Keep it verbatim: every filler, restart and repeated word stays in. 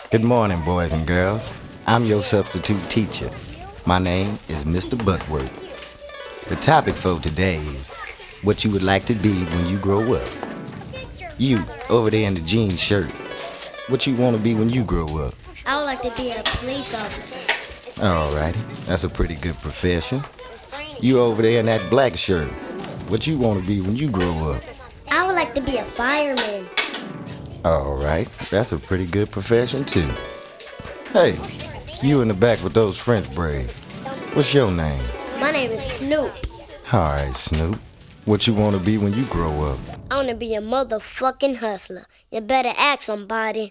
Good morning, boys and girls. I'm your substitute teacher. My name is Mister Butworth. The topic for today is what you would like to be when you grow up. You, over there in the jean shirt, what you want to be when you grow up? I would like to be a police officer. Alrighty, that's a pretty good profession. You over there in that black shirt, what you want to be when you grow up? I would like to be a fireman. Alright, that's a pretty good profession too. Hey, you in the back with those French braids, what's your name? My name is Snoop. Alright, Snoop, what you want to be when you grow up? I want to be a motherfucking hustler. You better ask somebody.